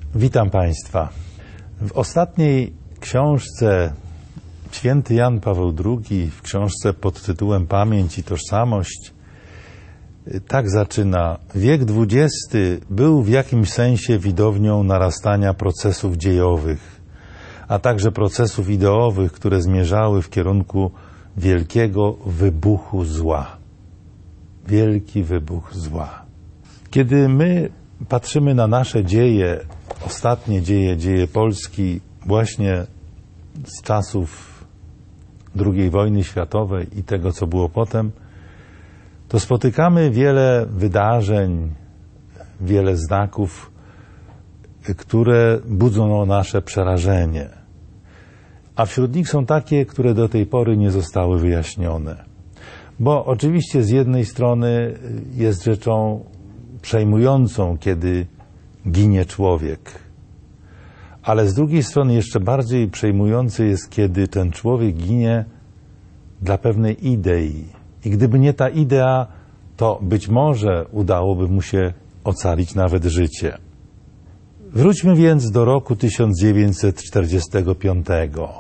Witam Państwa. W ostatniej książce święty Jan Paweł II, w książce pod tytułem Pamięć i tożsamość, tak zaczyna: wiek XX był w jakimś sensie widownią narastania procesów dziejowych, a także procesów ideowych, które zmierzały w kierunku wielkiego wybuchu zła. Wielki wybuch zła. Kiedy my patrzymy na nasze dzieje, ostatnie dzieje Polski właśnie z czasów II wojny światowej i tego, co było potem, to spotykamy wiele wydarzeń, wiele znaków, które budzą nasze przerażenie. A wśród nich są takie, które do tej pory nie zostały wyjaśnione. Bo oczywiście z jednej strony jest rzeczą przejmującą, kiedy ginie człowiek. Ale z drugiej strony jeszcze bardziej przejmujące jest, kiedy ten człowiek ginie dla pewnej idei. I gdyby nie ta idea, to być może udałoby mu się ocalić nawet życie. Wróćmy więc do roku 1945.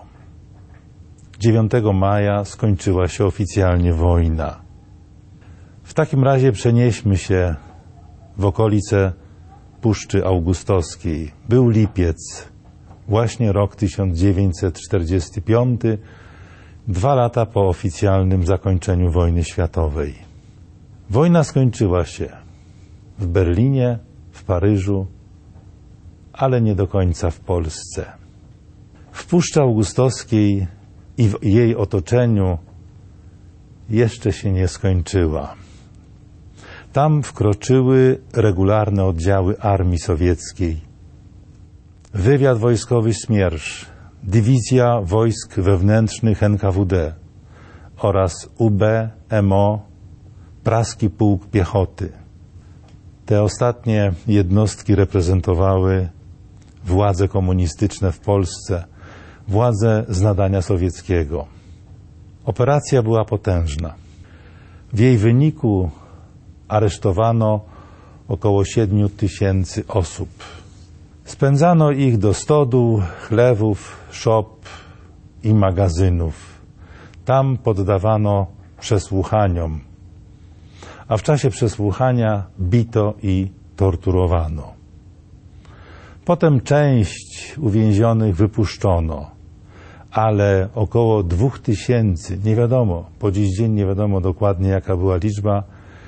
9 maja skończyła się oficjalnie wojna. W takim razie przenieśmy się w okolice Puszczy Augustowskiej. Był lipiec, właśnie rok 1945, 2 lata po oficjalnym zakończeniu wojny światowej. Wojna skończyła się w Berlinie, w Paryżu, ale nie do końca w Polsce. W Puszczy Augustowskiej i w jej otoczeniu jeszcze się nie skończyła. Tam wkroczyły regularne oddziały armii sowieckiej. Wywiad wojskowy Smiersz, Dywizja Wojsk Wewnętrznych NKWD oraz UB, MO, Praski Pułk Piechoty. Te ostatnie jednostki reprezentowały władze komunistyczne w Polsce, władze z nadania sowieckiego. Operacja była potężna. W jej wyniku aresztowano około 7 000 osób. Spędzano ich do stodół, chlewów, szop i magazynów. Tam poddawano przesłuchaniom, a w czasie przesłuchania bito i torturowano. Potem część uwięzionych wypuszczono, ale około 2000, nie wiadomo, po dziś dzień nie wiadomo dokładnie jaka była liczba,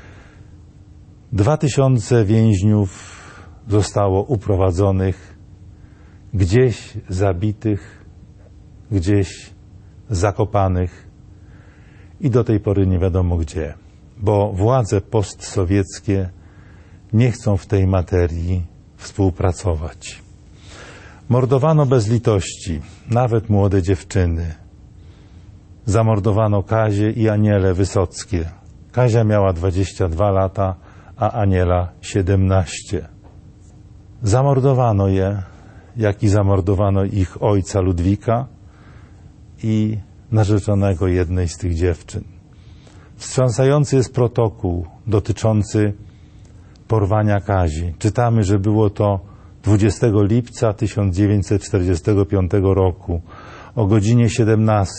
2000 więźniów zostało uprowadzonych, gdzieś zabitych, gdzieś zakopanych i do tej pory nie wiadomo gdzie, bo władze postsowieckie nie chcą w tej materii współpracować. Mordowano bez litości, nawet młode dziewczyny. Zamordowano Kazię i Anielę Wysockie. Kazia miała 22 lata, a Aniela 17. Zamordowano je, jak i zamordowano ich ojca Ludwika i narzeczonego jednej z tych dziewczyn. Wstrząsający jest protokół dotyczący porwania Kazi. Czytamy, że było to 20 lipca 1945 roku o godzinie 17.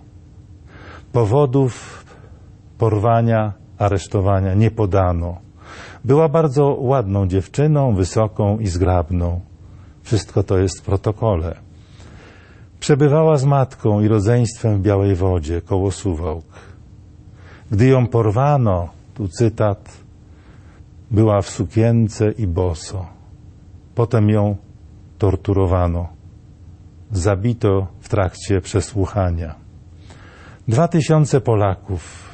Powodów porwania, aresztowania nie podano. Była bardzo ładną dziewczyną, wysoką i zgrabną. Wszystko to jest w protokole. Przebywała z matką i rodzeństwem w Białej Wodzie, koło Suwałk. Gdy ją porwano, tu cytat, była w sukience i boso. Potem ją torturowano. Zabito w trakcie przesłuchania. 2000 Polaków.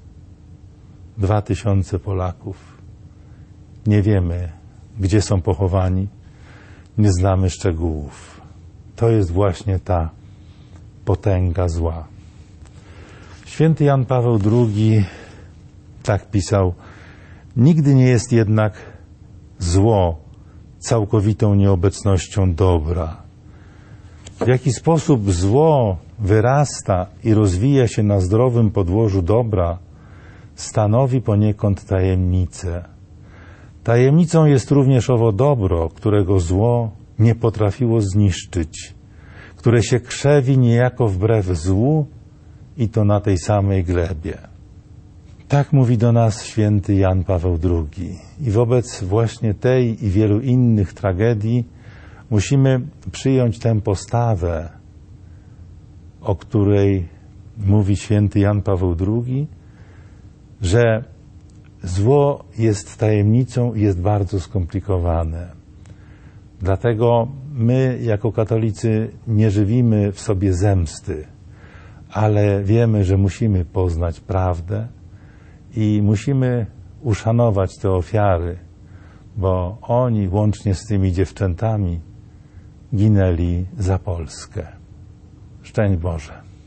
2000 Polaków. Nie wiemy, gdzie są pochowani. Nie znamy szczegółów. To jest właśnie ta potęga zła. Święty Jan Paweł II tak pisał: nigdy nie jest jednak zło całkowitą nieobecnością dobra. W jaki sposób zło wyrasta i rozwija się na zdrowym podłożu dobra, stanowi poniekąd tajemnicę. Tajemnicą jest również owo dobro, którego zło nie potrafiło zniszczyć, które się krzewi niejako wbrew złu i to na tej samej glebie. Tak mówi do nas święty Jan Paweł II. I wobec właśnie tej i wielu innych tragedii musimy przyjąć tę postawę, o której mówi święty Jan Paweł II, że zło jest tajemnicą i jest bardzo skomplikowane. Dlatego my, jako katolicy, nie żywimy w sobie zemsty, ale wiemy, że musimy poznać prawdę i musimy uszanować te ofiary, bo oni, łącznie z tymi dziewczętami, ginęli za Polskę. Szczęść Boże.